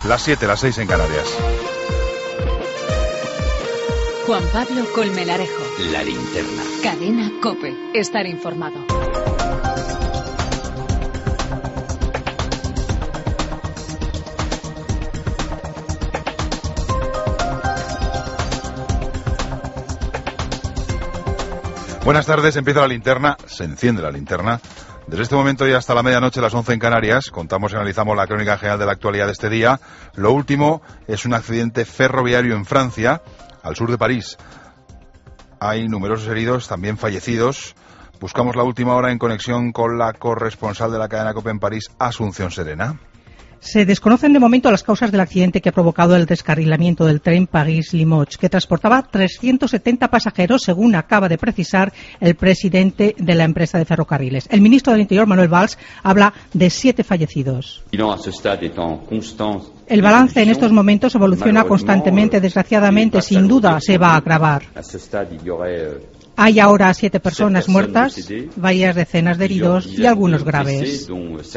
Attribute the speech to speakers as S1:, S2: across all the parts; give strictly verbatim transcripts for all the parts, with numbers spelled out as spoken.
S1: Las siete, las seis en Canarias.
S2: Juan Pablo Colmenarejo.
S3: La linterna.
S2: Cadena COPE. Estar informado.
S1: Buenas tardes, empieza la linterna, se enciende la linterna. Desde este momento y hasta la medianoche, las once en Canarias, contamos y analizamos la crónica general de la actualidad de este día. Lo último es un accidente ferroviario en Francia, al sur de París. Hay numerosos heridos, también fallecidos. Buscamos la última hora en conexión con la corresponsal de la cadena COPE en París, Asunción Serena.
S4: Se desconocen de momento las causas del accidente que ha provocado el descarrilamiento del tren París-Limoges, que transportaba trescientos setenta pasajeros, según acaba de precisar el presidente de la empresa de ferrocarriles. El ministro del Interior, Manuel Valls, habla de siete fallecidos. El balance en estos momentos evoluciona constantemente. Desgraciadamente, sin duda, se va a agravar. Hay ahora siete personas muertas, varias decenas de heridos y algunos graves.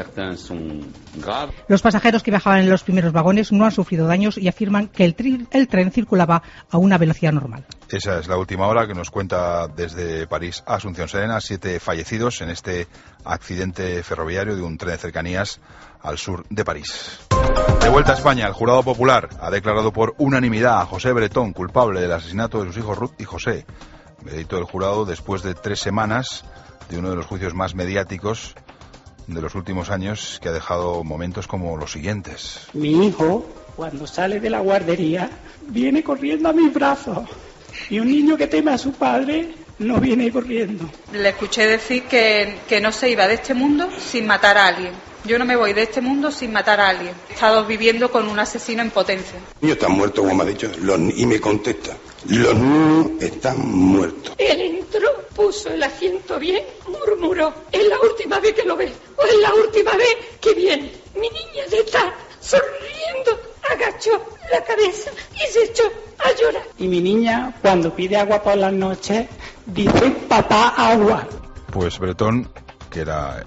S4: Los pasajeros que viajaban en los primeros vagones no han sufrido daños y afirman que el, tri- el tren circulaba a una velocidad normal.
S1: Esa es la última hora que nos cuenta desde París Asunción Serena. Siete fallecidos en este accidente ferroviario de un tren de cercanías al sur de París. De vuelta a España, el jurado popular ha declarado por unanimidad a José Bretón culpable del asesinato de sus hijos Ruth y José. Veredicto del jurado después de tres semanas de uno de los juicios más mediáticos de los últimos años, que ha dejado momentos como los siguientes.
S5: Mi hijo, cuando sale de la guardería, viene corriendo a mis brazos. Y un niño que teme a su padre no viene corriendo.
S6: Le escuché decir que, que no se iba de este mundo sin matar a alguien. Yo no me voy de este mundo sin matar a alguien. He estado viviendo con un asesino en potencia.
S7: Los niños están muertos, como me ha dicho, los, y me contesta, los niños están muertos.
S8: Él entró, puso el asiento bien, murmuró, es la última vez que lo ve, o es la última vez que viene. Mi niña está sonriendo, agachó la cabeza y se echó a llorar.
S5: Y mi niña, cuando pide agua por las noches, dice, papá, agua.
S1: Pues Bretón, que era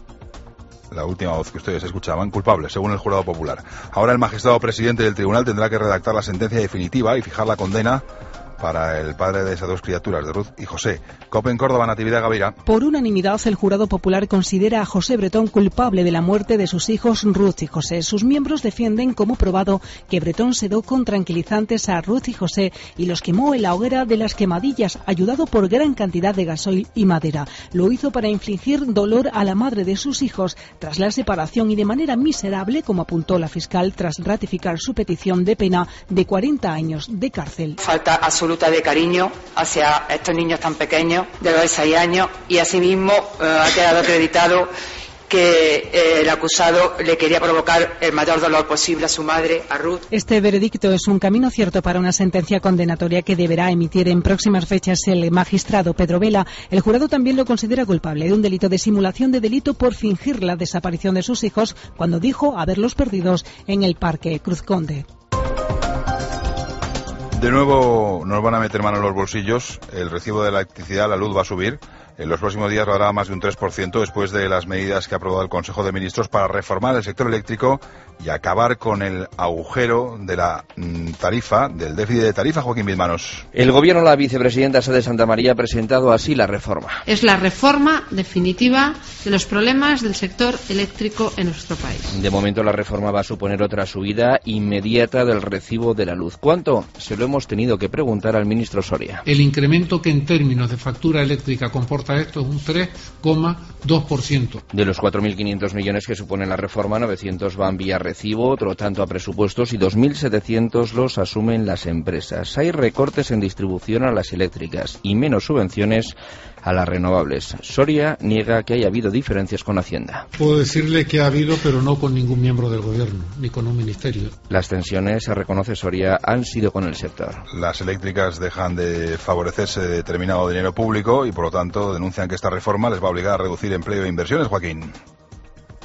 S1: la última voz que ustedes escuchaban, culpable, según el jurado popular. Ahora el magistrado presidente del tribunal tendrá que redactar la sentencia definitiva y fijar la condena para el padre de esas dos criaturas, de Ruth y José. COPE en Córdoba, Natividad Gavira.
S9: Por unanimidad, el jurado popular considera a José Bretón culpable de la muerte de sus hijos Ruth y José. Sus miembros defienden como probado que Bretón sedó con tranquilizantes a Ruth y José y los quemó en la hoguera de las Quemadillas, ayudado por gran cantidad de gasoil y madera. Lo hizo para infligir dolor a la madre de sus hijos tras la separación y de manera miserable, como apuntó la fiscal tras ratificar su petición de pena de cuarenta años de cárcel.
S10: Falta absoluta de cariño hacia estos niños tan pequeños, de dos a seis años, y asimismo eh, ha quedado acreditado que eh, el acusado le quería provocar el mayor dolor posible a su madre, a Ruth.
S9: Este veredicto es un camino cierto para una sentencia condenatoria que deberá emitir en próximas fechas el magistrado Pedro Vela. El jurado también lo considera culpable de un delito de simulación de delito por fingir la desaparición de sus hijos cuando dijo haberlos perdidos en el Parque Cruz Conde.
S1: De nuevo nos van a meter mano en los bolsillos. El recibo de la electricidad, la luz, va a subir. En los próximos días lo hará más de un tres por ciento después de las medidas que ha aprobado el Consejo de Ministros para reformar el sector eléctrico y acabar con el agujero de la tarifa, del déficit de tarifa. Joaquín Bizmanos.
S11: El Gobierno, la vicepresidenta Sade Santamaría, ha presentado así la reforma.
S12: Es la reforma definitiva de los problemas del sector eléctrico en nuestro país.
S11: De momento la reforma va a suponer otra subida inmediata del recibo de la luz. ¿Cuánto? Se lo hemos tenido que preguntar al ministro Soria.
S13: El incremento que en términos de factura eléctrica comporta esto es un tres coma dos por ciento.
S11: De los cuatro mil quinientos millones que supone la reforma, novecientos van vía recibo, otro tanto a presupuestos y dos mil setecientos los asumen las empresas. Hay recortes en distribución a las eléctricas y menos subvenciones a las renovables. Soria niega que haya habido diferencias con Hacienda.
S13: Puedo decirle que ha habido, pero no con ningún miembro del Gobierno, ni con un ministerio.
S11: Las tensiones, se reconoce Soria, han sido con el sector.
S1: Las eléctricas dejan de favorecerse de determinado dinero público y, por lo tanto, denuncian que esta reforma les va a obligar a reducir empleo e inversiones, Joaquín.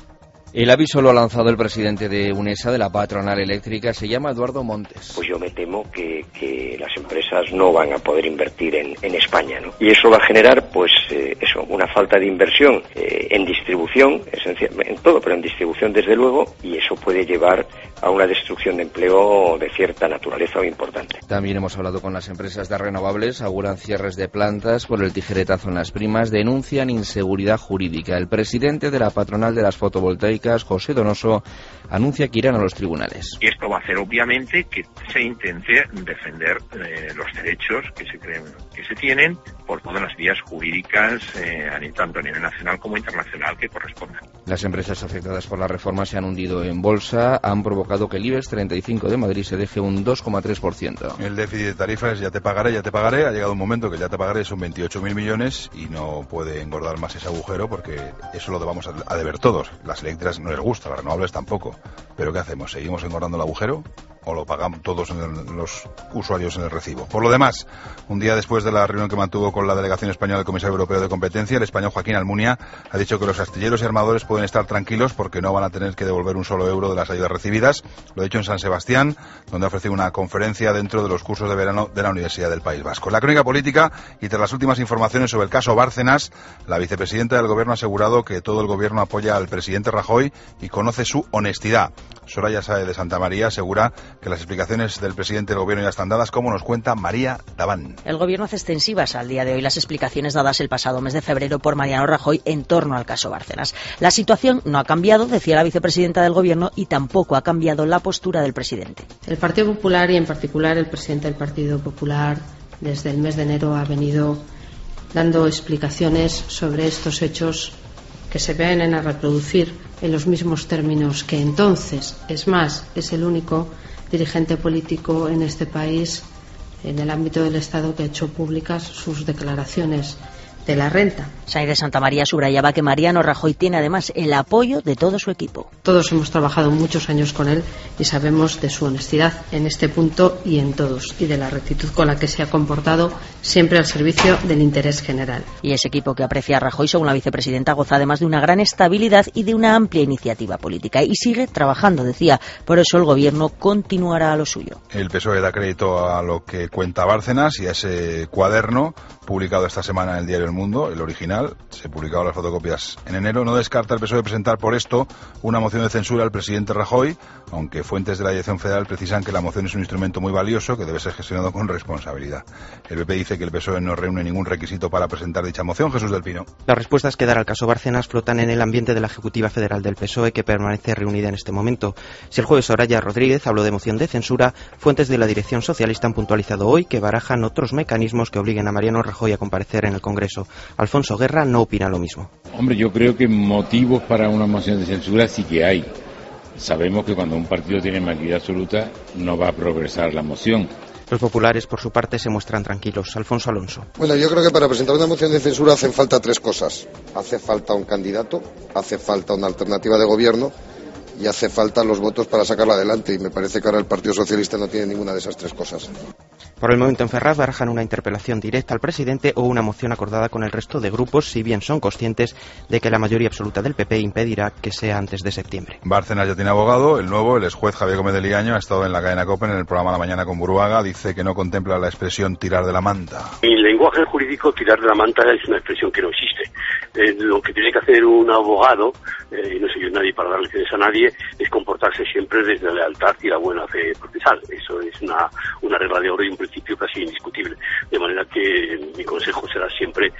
S11: El aviso lo ha lanzado el presidente de UNESA, de la patronal eléctrica, se llama Eduardo Montes.
S3: Pues yo me temo que, que las empresas no van a poder invertir en, en España, ¿no? Y eso va a generar, pues, eh, eso, una falta de inversión eh, en distribución, esencialmente, en todo, pero en distribución desde luego, y eso puede llevar a una destrucción de empleo de cierta naturaleza o importante.
S11: También hemos hablado con las empresas de renovables, auguran cierres de plantas por el tijeretazo en las primas, denuncian inseguridad jurídica. El presidente de la patronal de las fotovoltaicas, José Donoso, anuncia que irán a los tribunales.
S14: Y esto va a hacer obviamente que se intente defender eh, los derechos que se creen que se tienen por todas las vías jurídicas, eh, tanto a nivel nacional como internacional, que correspondan.
S11: Las empresas afectadas por la reforma se han hundido en bolsa, han provocado que el IBEX treinta y cinco de Madrid se deje un dos coma tres por ciento.
S1: El déficit de tarifas, ya te pagaré, ya te pagaré, ha llegado un momento que ya te pagaré, son veintiocho mil millones y no puede engordar más ese agujero porque eso lo vamos a deber todos. Las eléctricas no les gusta, las renovables tampoco. ¿Pero qué hacemos? ¿Seguimos engordando el agujero o lo pagamos todos en el, los usuarios en el recibo? Por lo demás, un día después de la reunión que mantuvo con la delegación española del Comisario Europeo de Competencia, el español Joaquín Almunia ha dicho que los astilleros y armadores pueden estar tranquilos porque no van a tener que devolver un solo euro de las ayudas recibidas. Lo ha dicho en San Sebastián, donde ha ofrecido una conferencia dentro de los cursos de verano de la Universidad del País Vasco. En la crónica política, y tras las últimas informaciones sobre el caso Bárcenas, la vicepresidenta del Gobierno ha asegurado que todo el Gobierno apoya al presidente Rajoy y conoce su honestidad. Soraya Sáez de Santamaría asegura que las explicaciones del presidente del Gobierno ya están dadas, como nos cuenta María Daván.
S15: El Gobierno hace extensivas al día de hoy las explicaciones dadas el pasado mes de febrero por Mariano Rajoy en torno al caso Bárcenas. La situación no ha cambiado, decía la vicepresidenta del Gobierno, y tampoco ha cambiado la postura del presidente.
S12: El Partido Popular, y en particular el presidente del Partido Popular, desde el mes de enero ha venido dando explicaciones sobre estos hechos que se vienen a reproducir en los mismos términos que entonces. Es más, es el único dirigente político en este país, en el ámbito del Estado, que ha hecho públicas sus declaraciones de la renta.
S15: Sáez de Santamaría subrayaba que Mariano Rajoy tiene además el apoyo de todo su equipo.
S12: Todos hemos trabajado muchos años con él y sabemos de su honestidad en este punto y en todos, y de la rectitud con la que se ha comportado siempre al servicio del interés general.
S15: Y ese equipo que aprecia a Rajoy, según la vicepresidenta, goza además de una gran estabilidad y de una amplia iniciativa política, y sigue trabajando, decía. Por eso el Gobierno continuará a lo suyo.
S1: El P S O E da crédito a lo que cuenta Bárcenas y a ese cuaderno publicado esta semana en el diario El Mundo, el original. Se publicaron las fotocopias en enero. No descarta el P S O E presentar por esto una moción de censura al presidente Rajoy, aunque fuentes de la Dirección Federal precisan que la moción es un instrumento muy valioso que debe ser gestionado con responsabilidad. El P P dice que el P S O E no reúne ningún requisito para presentar dicha moción. Jesús del Pino.
S16: Las respuestas que dar al caso Bárcenas flotan en el ambiente de la Ejecutiva Federal del P S O E, que permanece reunida en este momento. Si el jueves Soraya Rodríguez habló de moción de censura, fuentes de la Dirección Socialista han puntualizado hoy que barajan otros mecanismos que obliguen a Mariano Rajoy a comparecer en el Congreso. Alfonso Guerra no opina lo mismo.
S17: Hombre, yo creo que motivos para una moción de censura sí que hay. Sabemos que cuando un partido tiene mayoría absoluta no va a progresar la moción.
S16: Los populares, por su parte, se muestran tranquilos. Alfonso Alonso.
S18: Bueno, yo creo que para presentar una moción de censura hacen falta tres cosas. Hace falta un candidato, hace falta una alternativa de gobierno y hace falta los votos para sacarla adelante. Y me parece que ahora el Partido Socialista no tiene ninguna de esas tres cosas.
S16: Por el momento en Ferraz barajan una interpelación directa al presidente o una moción acordada con el resto de grupos, si bien son conscientes de que la mayoría absoluta del P P impedirá que sea antes de septiembre.
S1: Bárcenas ya tiene abogado. El nuevo, el exjuez Javier Gómez de Liaño, ha estado en la cadena COPE en el programa La Mañana con Buruaga. Dice que no contempla la expresión tirar de la manta.
S19: En lenguaje jurídico, tirar de la manta es una expresión que no existe. Eh, lo que tiene que hacer un abogado, eh, y no soy yo nadie para darle lecciones a nadie, es comportarse siempre desde la lealtad y la buena fe procesal. Eso es una, una regla de oro y un principio casi indiscutible. De manera que mi consejo será siempre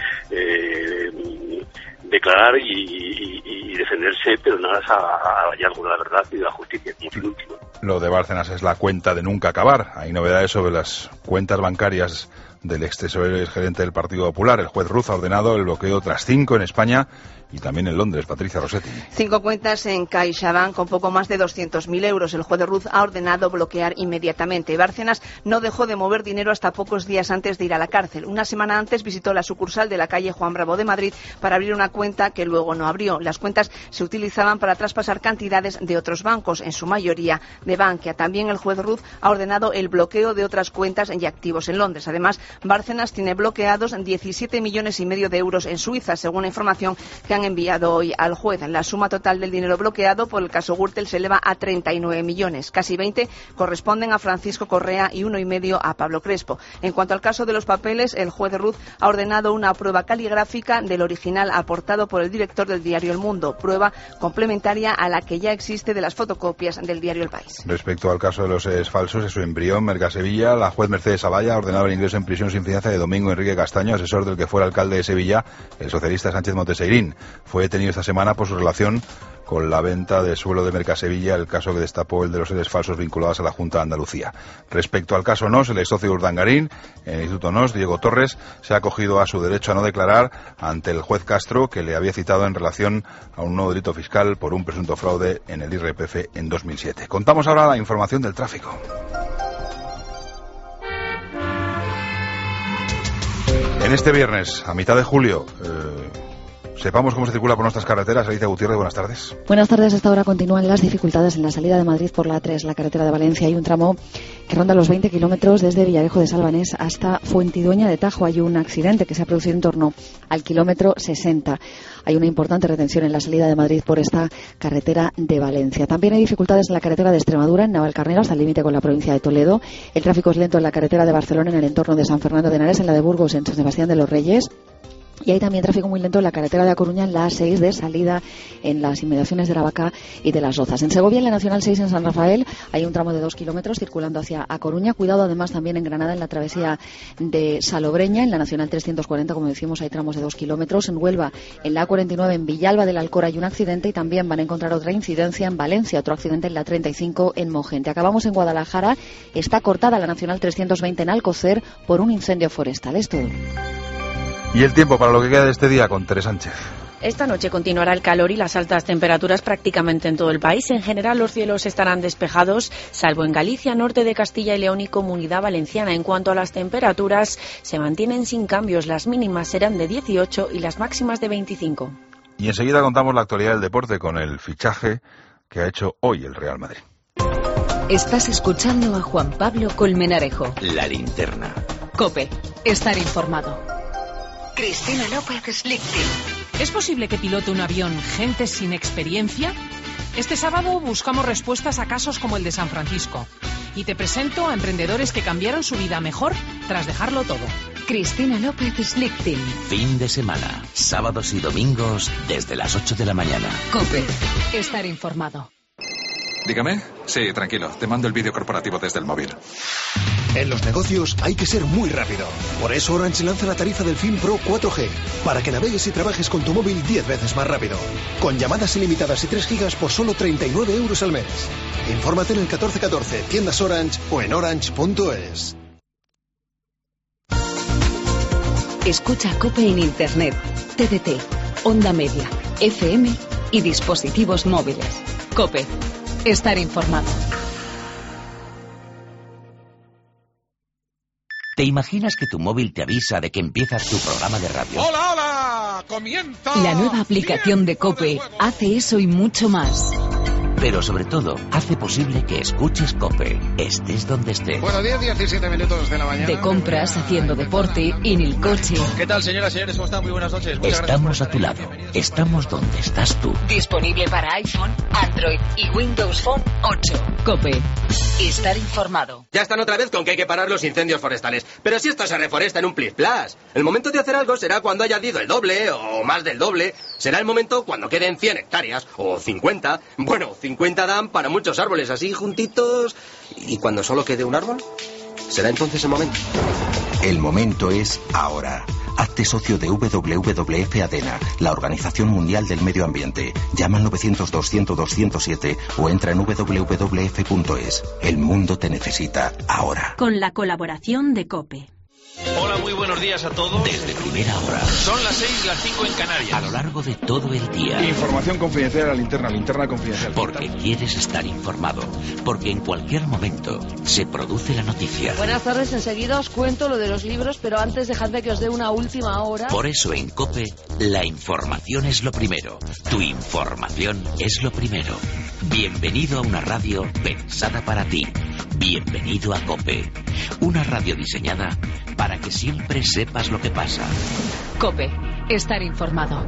S19: eh, declarar y, y, y defenderse, pero nada al hallazgo de la verdad y de la justicia, como fin último.
S1: Lo de Bárcenas es la cuenta de nunca acabar. Hay novedades sobre las cuentas bancarias del ex tesorero y gerente del Partido Popular. El juez Ruz ha ordenado el bloqueo tras cinco en España y también en Londres. Patricia Rossetti.
S20: Cinco cuentas en CaixaBank con poco más de doscientos mil euros. El juez Ruz ha ordenado bloquear inmediatamente. Bárcenas no dejó de mover dinero hasta pocos días antes de ir a la cárcel. Una semana antes visitó la sucursal de la calle Juan Bravo de Madrid para abrir una cuenta que luego no abrió. Las cuentas se utilizaban para traspasar cantidades de otros bancos, en su mayoría de Bankia. También el juez Ruz ha ordenado el bloqueo de otras cuentas y activos en Londres. Además, Bárcenas tiene bloqueados diecisiete millones y medio de euros en Suiza, según la información que han enviado hoy al juez. La suma total del dinero bloqueado por el caso Gürtel se eleva a treinta y nueve millones. Casi veinte corresponden a Francisco Correa y uno y medio a Pablo Crespo. En cuanto al caso de los papeles, el juez Ruz ha ordenado una prueba caligráfica del original aportado por el director del diario El Mundo, prueba complementaria a la que ya existe de las fotocopias del diario El País.
S1: Respecto al caso de los sedes falsos, de su embrión, Mercasevilla, la juez Mercedes Avalla ha ordenado el ingreso en prisión sin fianza de Domingo Enrique Castaño, asesor del que fuera alcalde de Sevilla, el socialista Sánchez Monteseirín. Fue detenido esta semana por su relación con la venta de suelo de Mercasevilla, el caso que destapó el de los sedes falsos vinculados a la Junta de Andalucía. Respecto al caso N O S, el ex socio de Urdangarín, en el Instituto N O S, Diego Torres, se ha acogido a su derecho a no declarar ante el juez Castro, que le había citado en relación a un nuevo delito fiscal por un presunto fraude en el I R P F en dos mil siete. Contamos ahora la información del tráfico. En este viernes, a mitad de julio, eh, sepamos cómo se circula por nuestras carreteras. Alicia Gutiérrez, buenas tardes.
S21: Buenas tardes. Hasta ahora continúan las dificultades en la salida de Madrid por la A tres, la carretera de Valencia. Hay un tramo que ronda los veinte kilómetros desde Villarejo de Salvanés hasta Fuentidueña de Tajo. Hay un accidente que se ha producido en torno al kilómetro sesenta. Hay una importante retención en la salida de Madrid por esta carretera de Valencia. También hay dificultades en la carretera de Extremadura, en Navalcarnero, hasta el límite con la provincia de Toledo. El tráfico es lento en la carretera de Barcelona, en el entorno de San Fernando de Henares, en la de Burgos, en San Sebastián de los Reyes. Y hay también tráfico muy lento en la carretera de A Coruña, en la A seis, de salida en las inmediaciones de Aravaca y de Las Rozas. En Segovia, en la Nacional seis, en San Rafael, hay un tramo de dos kilómetros circulando hacia A Coruña. Cuidado además también en Granada, en la travesía de Salobreña. En la Nacional trescientos cuarenta, como decimos, hay tramos de dos kilómetros. En Huelva, en la A cuarenta y nueve, en Villalba del Alcor, hay un accidente. Y también van a encontrar otra incidencia en Valencia, otro accidente en la treinta y cinco, en Mogente. Acabamos en Guadalajara. Está cortada la Nacional trescientos veinte en Alcocer por un incendio forestal. Es todo.
S1: Y el tiempo para lo que queda de este día con Tere Sánchez.
S22: Esta noche continuará el calor y las altas temperaturas prácticamente en todo el país. En general, los cielos estarán despejados, salvo en Galicia, norte de Castilla y León y Comunidad Valenciana. En cuanto a las temperaturas, se mantienen sin cambios. Las mínimas serán de dieciocho y las máximas de veinticinco.
S1: Y enseguida contamos la actualidad del deporte con el fichaje que ha hecho hoy el Real Madrid.
S2: Estás escuchando a Juan Pablo Colmenarejo.
S23: La linterna.
S2: COPE. Estar informado.
S24: Cristina López Slichting.
S9: ¿Es posible que pilote un avión gente sin experiencia? Este sábado buscamos respuestas a casos como el de San Francisco. Y te presento a emprendedores que cambiaron su vida mejor tras dejarlo todo.
S2: Cristina López Slichting.
S23: Fin de semana, sábados y domingos desde las ocho de la mañana.
S2: COPE. Estar informado.
S25: Dígame. Sí, tranquilo. Te mando el vídeo corporativo desde el móvil.
S26: En los negocios hay que ser muy rápido. Por eso Orange lanza la tarifa del Fin Pro cuatro G, para que navegues y trabajes con tu móvil diez veces más rápido. Con llamadas ilimitadas y tres gigas por solo treinta y nueve euros al mes. Infórmate en el catorce catorce, tiendas Orange o en orange punto es.
S2: Escucha COPE en Internet, T D T, Onda Media, F M y dispositivos móviles. COPE. Estar informado.
S23: ¿Te imaginas que tu móvil te avisa de que empiezas tu programa de radio?
S27: ¡Hola, hola! ¡Comienza!
S2: La nueva aplicación de COPE hace eso y mucho más.
S23: Pero sobre todo, hace posible que escuches COPE, estés donde estés.
S27: Bueno, diez, diecisiete minutos de la mañana.
S2: De compras, haciendo deporte, en el coche.
S28: ¿Qué tal, señoras y señores? ¿Cómo están? Muy buenas noches. Muchas
S23: Estamos a tu lado. Estamos donde estás tú.
S2: Disponible para iPhone, Android y Windows Phone ocho. COPE. Estar informado.
S28: Ya están otra vez con que hay que parar los incendios forestales. Pero si esto se reforesta en un plis plas. El momento de hacer algo será cuando haya ardido el doble o más del doble. Será el momento cuando queden cien hectáreas o cincuenta. Bueno, cincuenta dan para muchos árboles así juntitos. ¿Y cuando solo quede un árbol? ¿Será entonces el momento?
S23: El momento es ahora. Hazte socio de W W F ADENA, la Organización Mundial del Medio Ambiente. Llama al novecientos dos cien dos cero siete o entra en w w f punto es. El mundo te necesita ahora.
S2: Con la colaboración de COPE.
S28: Hola, muy buenos días a todos.
S23: Desde primera hora.
S28: Son las seis y las cinco en Canarias.
S23: A lo largo de todo el día.
S1: Información confidencial a la linterna, linterna confidencial.
S23: Porque quieres estar informado. Porque en cualquier momento se produce la noticia.
S29: Buenas tardes, enseguida os cuento lo de los libros, pero antes dejadme que os dé una última hora.
S23: Por eso en COPE, la información es lo primero. Tu información es lo primero. Bienvenido a una radio pensada para ti.
S3: Bienvenido a COPE, una radio diseñada para que siempre sepas lo que pasa.
S2: COPE, estar informado.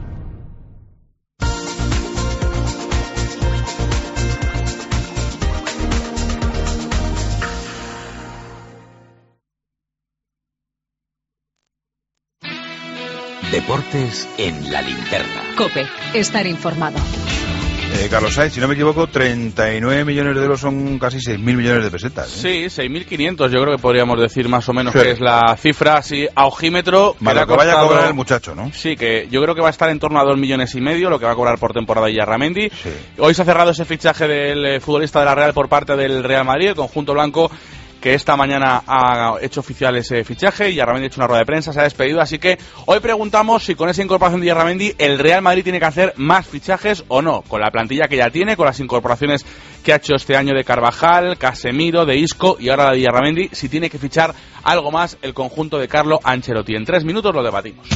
S3: Deportes en la linterna.
S2: COPE, estar informado.
S1: Eh, Carlos Sainz, si no me equivoco, treinta y nueve millones de euros son casi seis mil millones de pesetas. ¿eh?
S4: Sí, seis mil quinientos, yo creo que podríamos decir más o menos
S1: sí.
S4: que es la cifra, sí, a ojímetro.
S1: Más lo que vaya a cobrar el muchacho, ¿no?
S4: Sí, que yo creo que va a estar en torno a dos millones y medio, lo que va a cobrar por temporada Yarramendi.
S1: Sí.
S4: Hoy se ha cerrado ese fichaje del eh, futbolista de la Real por parte del Real Madrid, el conjunto blanco, que esta mañana ha hecho oficial ese fichaje y Yarramendi ha hecho una rueda de prensa, se ha despedido, así que hoy preguntamos si con esa incorporación de Yarramendi el Real Madrid tiene que hacer más fichajes o no, con la plantilla que ya tiene, con las incorporaciones que ha hecho este año de Carvajal, Casemiro, de Isco y ahora la de Yarramendi, si tiene que fichar algo más el conjunto de Carlo Ancelotti. En tres minutos lo debatimos.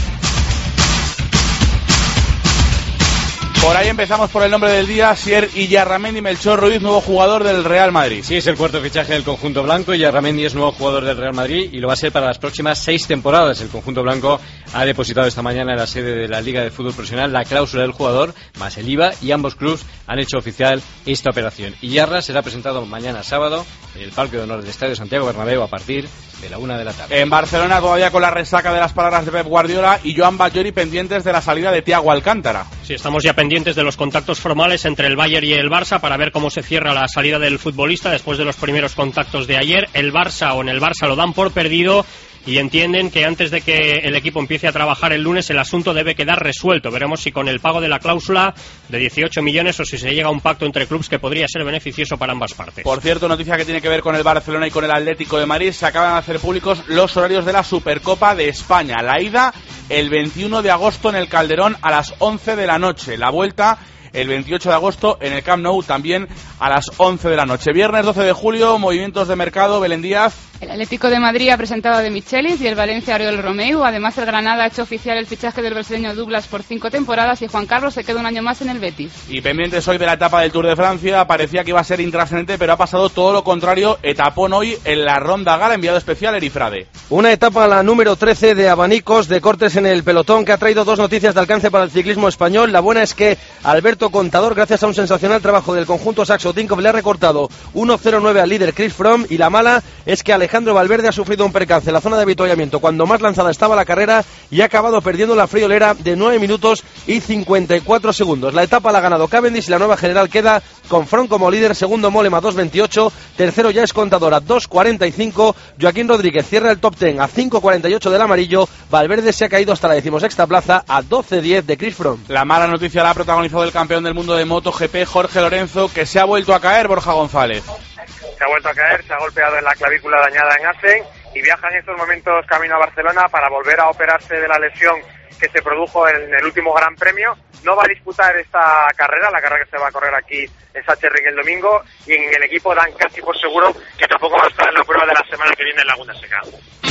S4: Por ahí empezamos por el nombre del día, Sier Yarramendi. Melchor Ruiz, nuevo jugador del Real Madrid.
S5: Sí, es el cuarto fichaje del conjunto blanco. Yarramendi es nuevo jugador del Real Madrid y lo va a ser para las próximas seis temporadas. El conjunto blanco ha depositado esta mañana en la sede de la Liga de Fútbol Profesional la cláusula del jugador, más el I V A, y ambos clubes han hecho oficial esta operación. Y Yarra será presentado mañana sábado en el Parque de Honor del Estadio Santiago Bernabéu a partir de la una de la tarde.
S4: En Barcelona todavía con la resaca de las palabras de Pep Guardiola y Joan Batllori pendientes de la salida de Thiago Alcántara.
S6: Sí, estamos ya pendientes de los contactos formales entre el Bayern y el Barça para ver cómo se cierra la salida del futbolista después de los primeros contactos de ayer. El Barça o en el Barça lo dan por perdido y entienden que antes de que el equipo empiece a trabajar el lunes el asunto debe quedar resuelto. Veremos si con el pago de la cláusula de dieciocho millones o si se llega a un pacto entre clubes que podría ser beneficioso para ambas partes.
S4: Por cierto, noticia que tiene que ver con el Barcelona y con el Atlético de Madrid, se acaban de hacer públicos los horarios de la Supercopa de España. La ida el veintiuno de agosto en el Calderón a las once de la noche. La vuelta el veintiocho de agosto en el Camp Nou también a las once de la noche. Viernes doce de julio, movimientos de mercado. Belén Díaz.
S7: El Atlético de Madrid ha presentado a De Michelis y el Valencia Oriol Romeu. Además, el Granada ha hecho oficial el fichaje del brasileño Douglas por cinco temporadas y Juan Carlos se queda un año más en el Betis.
S4: Y pendientes hoy de la etapa del Tour de Francia, parecía que iba a ser intrascendente, pero ha pasado todo lo contrario. Etapón hoy en la Ronda Gala, enviado especial Erifrade.
S8: Una etapa, la número trece de abanicos, de cortes en el pelotón, que ha traído dos noticias de alcance para el ciclismo español. La buena es que Alberto Contador, gracias a un sensacional trabajo del conjunto Saxo Tinkoff, le ha recortado uno cero nueve al líder Chris Froome, y la mala es que Alejandro Valverde ha sufrido un percance en la zona de avituallamiento cuando más lanzada estaba la carrera y ha acabado perdiendo la friolera de nueve minutos y cincuenta y cuatro segundos. La etapa la ha ganado Cavendish y la nueva general queda con Froome como líder, segundo Mollema dos veintiocho, tercero ya es Contador a dos cuarenta y cinco, Joaquín Rodríguez cierra el top diez a cinco cuarenta y ocho del amarillo, Valverde se ha caído hasta la decimosexta plaza a doce diez de Chris Froome.
S4: La mala noticia la ha protagonizado el campeón del mundo de MotoGP, Jorge Lorenzo, que se ha vuelto a caer. Borja González.
S10: Se ha vuelto a caer, se ha golpeado en la clavícula dañada en Assen y viaja en estos momentos camino a Barcelona para volver a operarse de la lesión que se produjo en el último Gran Premio. No va a disputar esta carrera, la carrera que se va a correr aquí en Sachsenring el domingo, y en el equipo dan casi por seguro que tampoco va a estar en la prueba de la semana que viene en Laguna Seca.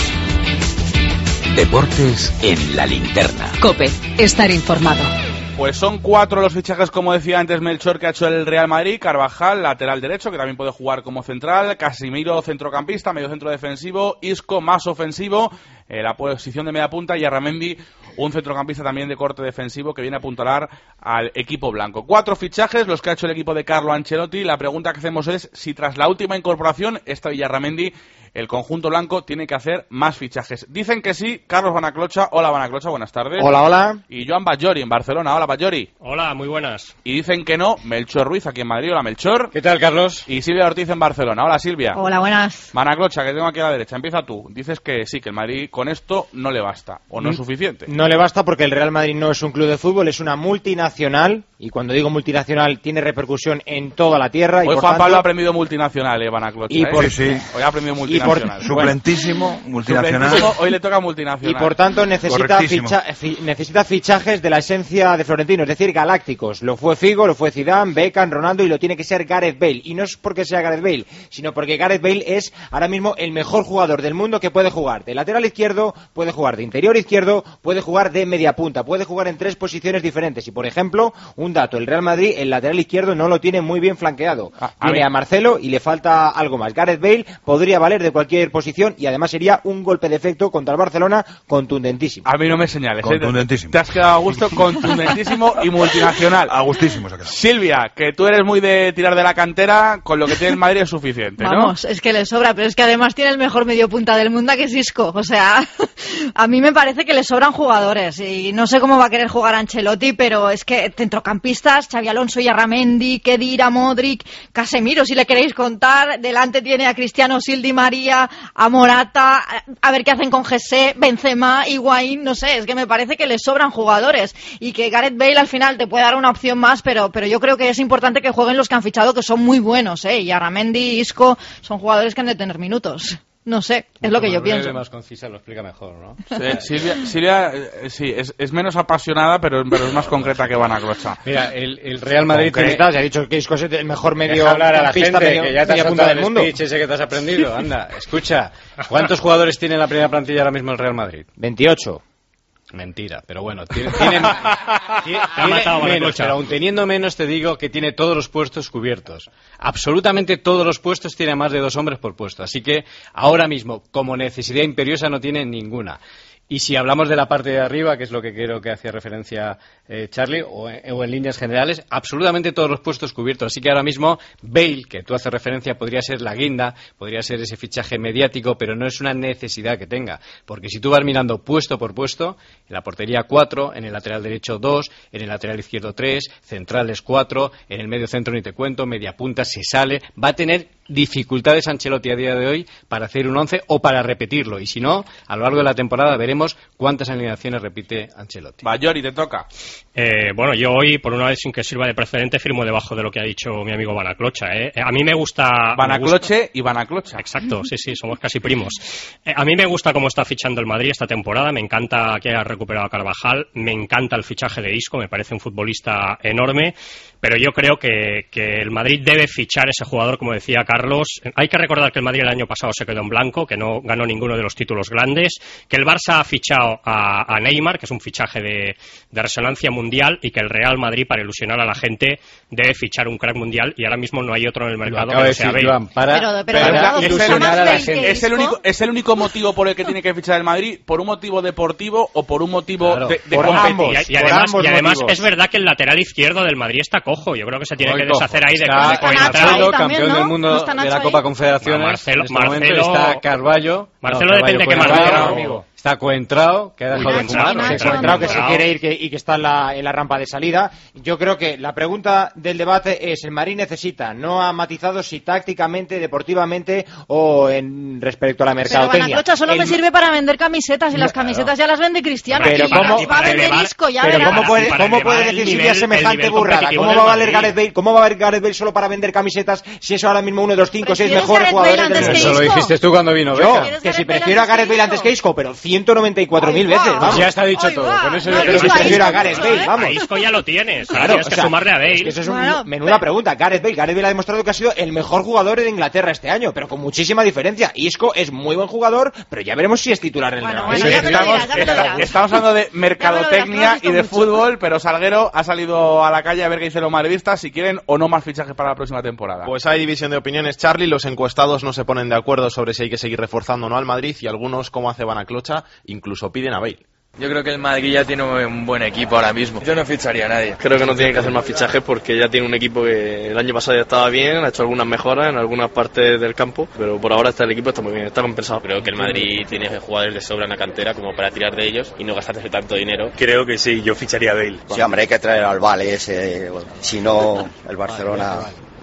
S3: Deportes en la linterna.
S2: COPE, estar informado.
S4: Pues son cuatro los fichajes, como decía antes Melchor, que ha hecho el Real Madrid. Carvajal, lateral derecho, que también puede jugar como central. Casemiro, centrocampista, medio centro defensivo. Isco, más ofensivo, eh, la posición de media punta. Y Yarramendi, un centrocampista también de corte defensivo, que viene a apuntalar al equipo blanco. Cuatro fichajes, los que ha hecho el equipo de Carlo Ancelotti. La pregunta que hacemos es si tras la última incorporación, esta de Yarramendi, el conjunto blanco tiene que hacer más fichajes. Dicen que sí. Carlos Banaclocha. Hola, Banaclocha, buenas tardes.
S13: Hola, hola.
S4: Y Joan Batllori en Barcelona. Hola, Batllori.
S6: Hola, muy buenas.
S4: Y dicen que no. Melchor Ruiz aquí en Madrid. Hola, Melchor.
S5: ¿Qué tal, Carlos?
S4: Y Silvia Ortiz en Barcelona. Hola, Silvia.
S14: Hola, buenas.
S4: Banaclocha, que tengo aquí a la derecha. Empieza tú. Dices que sí, que el Madrid con esto no le basta. ¿O no es suficiente?
S13: No le basta porque el Real Madrid no es un club de fútbol, es una multinacional. Y cuando digo multinacional, tiene repercusión en toda la tierra.
S4: Hoy
S13: y por
S4: Juan
S13: tanto,
S4: Pablo ha aprendido multinacional, eh, Banaclocha.
S13: Y por,
S4: ¿eh? Sí, sí. Hoy ha aprendido multinacional. multinacional.
S1: Suplentísimo, multinacional.
S4: Suplentísimo, hoy le toca multinacional.
S13: Y por tanto necesita, ficha, fi, necesita fichajes de la esencia de Florentino, es decir, galácticos. Lo fue Figo, lo fue Zidane, Beckham, Ronaldo y lo tiene que ser Gareth Bale. Y no es porque sea Gareth Bale, sino porque Gareth Bale es ahora mismo el mejor jugador del mundo que puede jugar de lateral izquierdo, puede jugar de interior izquierdo, puede jugar de media punta, puede jugar en tres posiciones diferentes. Y por ejemplo, un dato, el Real Madrid, el lateral izquierdo no lo tiene muy bien flanqueado. A, a tiene a Marcelo y le falta algo más. Gareth Bale podría valer de cualquier posición y además sería un golpe de efecto contra el Barcelona contundentísimo.
S4: A mí no me señales.
S1: Contundentísimo.
S4: ¿eh? Te has quedado a gusto, contundentísimo y multinacional.
S1: A gustísimo se ha quedado.
S4: Silvia, que tú eres muy de tirar de la cantera, con lo que tiene el Madrid es suficiente, ¿no?
S11: Vamos, es que le sobra, pero es que además tiene el mejor medio punta del mundo, que es Isco. O sea, a mí me parece que le sobran jugadores y no sé cómo va a querer jugar Ancelotti, pero es que centrocampistas, Xavi Alonso y Arramendi, Khedira, Modric, Casemiro, si le queréis contar, delante tiene a Cristiano, Sildi María, a Morata, a ver qué hacen con José, Benzema, Higuaín, no sé, es que me parece que le sobran jugadores y que Gareth Bale al final te puede dar una opción más, pero, pero yo creo que es importante que jueguen los que han fichado, que son muy buenos, ¿eh? Y Arramendi y Isco son jugadores que han de tener minutos. No sé, es lo que yo pienso.
S5: Más concisa lo explica mejor, ¿no?
S4: Sí, Silvia, Silvia eh, sí, es, es menos apasionada, pero, pero es más concreta que Vanaclocha.
S5: Mira, el, el Real Madrid...
S13: Tiene... Se ha dicho que Isco es el mejor medio...
S5: Deja hablar a la gente,
S13: medio,
S5: que ya te has
S13: punta del mundo.
S5: Speech ese que te has aprendido. Anda, escucha, ¿cuántos jugadores tiene la primera plantilla ahora mismo el Real Madrid?
S13: veintiocho.
S5: Mentira, pero bueno, tiene, tiene, tiene, tiene menos, pero aún teniendo menos te digo que tiene todos los puestos cubiertos. Absolutamente todos los puestos tiene más de dos hombres por puesto, así que ahora mismo, como necesidad imperiosa, no tiene ninguna. Y si hablamos de la parte de arriba, que es lo que creo que hacía referencia eh, Charlie, o, eh, o en líneas generales, absolutamente todos los puestos cubiertos. Así que ahora mismo Bale, que tú haces referencia, podría ser la guinda, podría ser ese fichaje mediático, pero no es una necesidad que tenga. Porque si tú vas mirando puesto por puesto, en la portería cuatro, en el lateral derecho dos, en el lateral izquierdo tres, centrales cuatro, en el medio centro ni te cuento, media punta se sale, va a tener dificultades Ancelotti a día de hoy para hacer un once o para repetirlo, y si no, a lo largo de la temporada veremos cuántas alineaciones repite Ancelotti.
S4: Bayori, te toca.
S6: Eh, bueno, yo hoy, por una vez sin que sirva de precedente, firmo debajo de lo que ha dicho mi amigo Vanaclocha. ¿eh? A mí me gusta...
S4: Vanacloche y Vanaclocha.
S6: Exacto, sí, sí, somos casi primos. Eh, a mí me gusta cómo está fichando el Madrid esta temporada, me encanta que haya recuperado a Carvajal, me encanta el fichaje de Isco, me parece un futbolista enorme, pero yo creo que, que el Madrid debe fichar ese jugador, como decía Carlos. Hay que recordar que el Madrid el año pasado se quedó en blanco, que no ganó ninguno de los títulos grandes, que el Barça ha fichado a, a Neymar, que es un fichaje de, de resonancia mundial, y que el Real Madrid, para ilusionar a la gente, debe fichar un crack mundial, y ahora mismo no hay otro en el mercado que no sea Bale.
S5: Para,
S11: pero, pero,
S5: para
S11: pero,
S5: ilusionar a la gente.
S4: Es el, único, ¿Es el único motivo por el que tiene que fichar el Madrid? ¿Por un motivo deportivo o por un motivo
S5: claro,
S4: de, de
S13: por ambos,
S6: y, y además,
S13: por
S6: y además
S13: motivos.
S6: es verdad que el lateral izquierdo del Madrid está cojo. Yo creo que se tiene
S5: Muy
S6: que deshacer ahí de,
S5: está
S6: de Coentrao.
S5: Marcelo,
S11: también,
S5: campeón
S11: ¿no?
S5: del mundo
S11: ¿No está
S5: de la
S11: Nacho
S5: Copa
S11: ahí?
S5: Confederaciones.
S6: No, Marcelo,
S5: en este momento
S6: Marcelo,
S5: está Carvalho.
S6: Marcelo
S5: no,
S6: depende
S5: Carvalho
S6: que
S5: Coentrao,
S6: Marcelo,
S13: amigo.
S5: Está Coentrao, que ha dejado de fumar.
S11: Nacho,
S13: Se encontrado que se quiere ir que, y que está en la, en la rampa de salida. Yo creo que la pregunta del debate es: el Madrid necesita, no ha matizado si tácticamente, deportivamente o en respecto a la mercadotecnia.
S11: Pero Vanaclocha solo
S13: el...
S11: me sirve para vender camisetas y las camisetas ya las vende Cristiano.
S13: Pero
S11: y
S13: cómo,
S11: va a vender Isco, ya
S13: pero
S11: verás.
S13: ¿cómo puede,
S6: para
S13: cómo puede
S6: elevar el
S13: decir
S6: nivel-
S13: Silvia semejante
S6: el nivel
S13: burrada?
S6: competitivo
S13: ¿Cómo
S6: del
S13: va a valer
S6: Madrid?
S13: Gareth Bale? ¿Cómo va a valer Gareth Bale solo para vender camisetas si es ahora mismo uno de los cinco o seis
S11: ¿Prefieres
S13: mejores
S11: Gareth Bale
S13: jugadores del
S11: antes que
S13: mundo?
S5: Eso lo
S11: Isco?
S5: dijiste tú cuando vino
S13: Yo,
S5: Beckham.
S13: que si
S11: Gareth Bale
S13: prefiero a
S11: antes que
S13: Gareth Bale antes que
S11: Isco?
S13: Isco, pero ciento noventa y cuatro mil
S11: Ay,
S13: veces,
S11: va.
S13: vamos.
S5: Ya está dicho
S11: Ay,
S5: todo.
S11: va.
S5: Con eso
S11: No,
S5: yo
S11: he
S5: creo
S13: Pero
S5: que
S11: visto
S13: si
S11: a
S13: prefiero a
S11: Isco
S13: Gareth
S11: mucho,
S13: Bale,
S11: ¿eh?
S13: vamos.
S6: A Isco ya lo tienes. Ahora
S13: Claro,
S6: tienes
S13: o
S6: que
S13: sea,
S6: sumarle a Bale.
S13: es que eso es un-
S11: Bueno,
S13: menuda
S11: pero-
S13: pregunta. Gareth Bale, Gareth Bale ha demostrado que ha sido el mejor jugador de Inglaterra este año, pero con muchísima diferencia. Isco es muy buen jugador, pero ya veremos si es titular en el
S11: Bueno,
S13: Real
S11: bueno,
S13: Madrid.
S11: ya me lo
S4: Estamos,
S11: dirás, ya me lo
S4: está-
S11: dirás.
S4: estamos hablando de mercadotecnia
S11: Ya me lo dirás,
S4: y de
S11: me lo has
S4: fútbol, pero Salguero ha salido a la calle a ver qué dicen los madridistas, si quieren o no más fichajes para la próxima temporada.
S12: Pues hay división de opiniones, Charlie. Los encuestados no se ponen de acuerdo sobre si hay que seguir reforzando o no al Madrid, y algunos, como hace Vanaclocha, incluso piden a Bale.
S14: Yo creo que el Madrid ya tiene un buen equipo ahora mismo. Yo no ficharía a nadie.
S15: Creo que no tiene que hacer más fichajes porque ya tiene un equipo que el año pasado ya estaba bien, ha hecho algunas mejoras en algunas partes del campo, pero por ahora está el equipo está muy bien, está compensado.
S16: Creo que el Madrid tiene jugadores de sobra en la cantera como para tirar de ellos y no gastarse tanto dinero.
S17: Creo que sí, yo ficharía a Bale.
S18: Sí, hombre, hay que traer al Vale ese, si no el Barcelona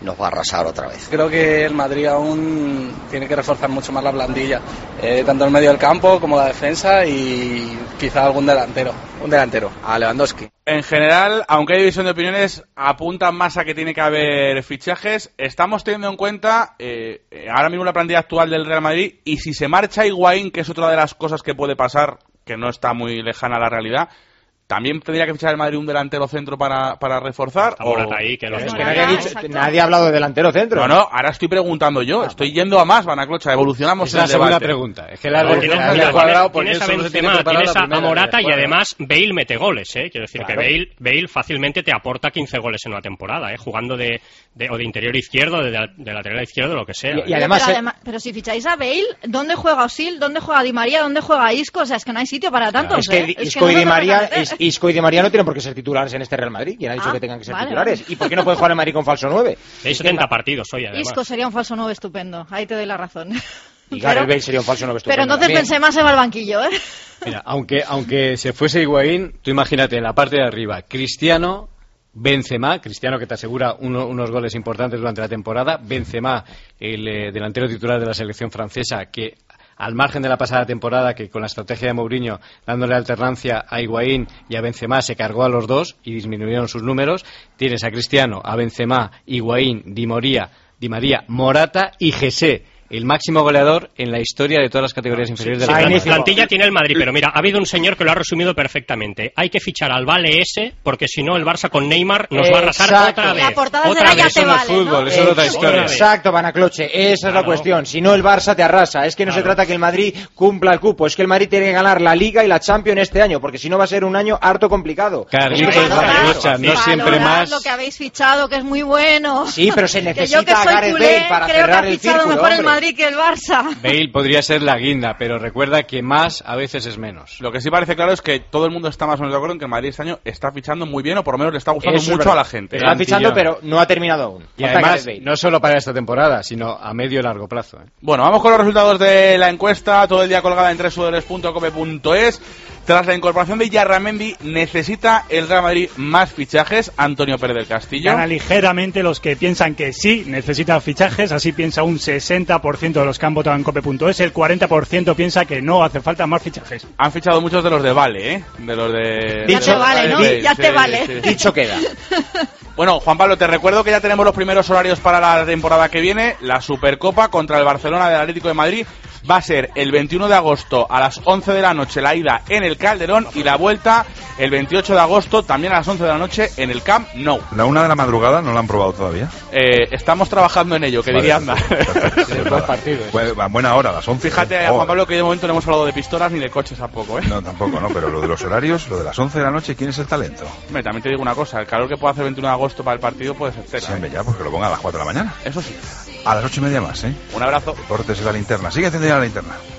S9: nos va a arrasar otra vez.
S17: Creo que el Madrid aún tiene que reforzar mucho más la plantilla, eh, tanto el medio del campo como la defensa y quizá algún delantero.
S9: Un delantero, a Lewandowski.
S4: En general, aunque hay división de opiniones, apuntan más a que tiene que haber fichajes. Estamos teniendo en cuenta eh, ahora mismo la plantilla actual del Real Madrid, y si se marcha Higuaín, que es otra de las cosas que puede pasar, que no está muy lejana a la realidad, ¿también tendría que fichar el Madrid un delantero centro para, para reforzar?
S6: O... Ahí, que,
S13: es que nadie, ha dicho, nadie ha hablado de delantero centro.
S4: No, no, ahora estoy preguntando yo. Ah, estoy yendo a más, Vanaclocha. Evolucionamos
S5: es
S4: en el debate.
S5: Es la segunda pregunta. Es que la
S6: no, tienes, tienes, cuadrado tienes a Benzema, tienes a, a Morata y además Bale mete goles, ¿eh? Quiero decir claro. que Bale, Bale fácilmente te aporta quince goles en una temporada, ¿eh? Jugando de, de, o de interior izquierdo, de, de lateral izquierdo, lo que sea.
S11: Y, y además, pero, además, pero si ficháis a Bale, ¿dónde juega Osil? ¿Dónde juega Di María? ¿Dónde juega Isco? O sea, es que no hay sitio para tantos.
S13: Claro. Es que,
S11: ¿eh?
S13: Isco,
S11: es
S13: y Di María, Isco y Di María no tienen por qué ser titulares en este Real Madrid. ¿Quién ha dicho
S11: ah,
S13: que tengan que ser
S11: vale,
S13: titulares?
S11: Vale.
S13: ¿Y por qué no puede jugar en Madrid con falso nueve?
S6: Hay setenta partidos hoy, además.
S11: Isco sería un falso nueve estupendo. Ahí te doy la razón.
S13: Y Gareth Bale sería un falso nueve estupendo.
S11: Pero entonces
S13: también.
S11: Benzema se va al banquillo, ¿eh?
S5: Mira, aunque, aunque se fuese Higuaín, tú imagínate en la parte de arriba, Cristiano, Benzema, Cristiano que te asegura uno, unos goles importantes durante la temporada, Benzema, el eh, delantero titular de la selección francesa, que al margen de la pasada temporada, que con la estrategia de Mourinho, dándole alternancia a Higuaín y a Benzema, se cargó a los dos y disminuyeron sus números. Tienes a Cristiano, a Benzema, Higuaín, Di María, Di María, Morata y José, el máximo goleador en la historia de todas las categorías inferiores
S6: sí,
S5: de la
S6: sí, plantilla. plantilla tiene el Madrid, pero mira, ha habido un señor que lo ha resumido perfectamente. Hay que fichar al Vale ese, porque si no el Barça con Neymar nos va a arrasar
S13: Exacto.
S6: otra vez.
S11: La portada
S6: otra
S11: será
S6: vez.
S11: ya te vale,
S5: fútbol,
S11: ¿no?
S5: eso es otra historia.
S13: Exacto, Vanacloche, esa
S6: claro.
S13: es la cuestión. Si no, el Barça te arrasa. Es que no claro. se trata que el Madrid cumpla el cupo, es que el Madrid tiene que ganar la Liga y la Champions este año, porque si no va a ser un año harto complicado.
S5: Carlitos, Vanaclocha, no siempre más.
S11: Lo que habéis fichado, que es muy bueno.
S13: Sí, pero se necesita
S11: que yo, que soy
S13: Gareth
S11: culé,
S13: Bale para
S11: creo
S13: cerrar
S11: que ha
S13: el
S11: fichado
S13: círculo,
S11: mejor
S13: hombre.
S11: el Madrid que el Barça.
S5: Bale podría ser la guinda, pero recuerda que más a veces es menos.
S4: Lo que sí parece claro es que todo el mundo está más o menos de acuerdo en que el Madrid este año está fichando muy bien, o por lo menos le está gustando
S13: Eso
S4: mucho a la gente.
S13: Está fichando, pero no ha terminado aún.
S5: Y además, no solo para esta temporada, sino a medio y largo plazo. ¿eh?
S4: Bueno, vamos con los resultados de la encuesta, todo el día colgada en doble u doble u doble u punto cope punto es. Tras la incorporación de Yarramendi, ¿necesita el Real Madrid más fichajes? Antonio Pérez del Castillo.
S18: Gana ligeramente los que piensan que sí, necesita fichajes. Así piensa un sesenta por ciento de los que han votado en cope punto es. El cuarenta por ciento piensa que no hace falta más fichajes.
S4: Han fichado muchos de los de Vale, ¿eh? De los de...
S11: Ya te vale, ¿no?
S4: Sí,
S11: ya
S4: sí,
S11: te vale.
S4: Sí, sí.
S13: Dicho queda.
S4: Bueno, Juan Pablo, te recuerdo que ya tenemos los primeros horarios para la temporada que viene. La Supercopa contra el Barcelona del Atlético de Madrid va a ser el veintiuno de agosto a las once de la noche la ida en el Calderón, y la vuelta el veintiocho de agosto también a las once de la noche en el Camp Nou.
S1: ¿La una de la madrugada no la han probado todavía?
S4: Eh, estamos trabajando en ello, que
S1: vale,
S4: diría anda.
S1: Sí, partidos. Buena, buena hora, a las once.
S4: Fíjate,
S1: oh.
S4: Juan Pablo, que de momento no hemos hablado de pistolas ni de coches tampoco, ¿eh?
S1: No, tampoco, no, pero lo de los horarios, lo de las once de la noche, ¿quién es el talento?
S4: Hombre, también te digo una cosa, el calor que puede hacer el veintiuno de agosto para el partido puede ser tela.
S1: Sí, hombre, ya, pues que lo ponga a las cuatro de la mañana.
S4: Eso sí.
S1: A las ocho y media más, ¿eh?
S4: Un abrazo.
S1: Deportes en la linterna. Sigue encendiendo la linterna.